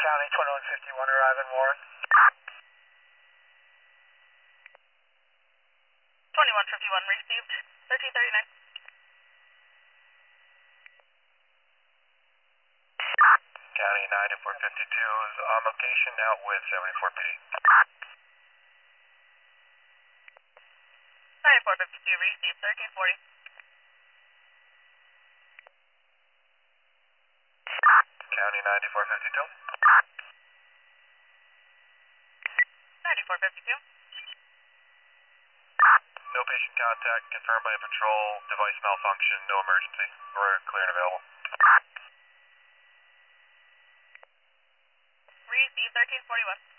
County 2151 arriving Warren. 2151 received. 1339. County 9452 is on location out with 74 PD. 9452 received. 1340. County 9452. 9452. No patient contact confirmed by a patrol, device malfunction, no emergency. We're clear and available. Received. 1341.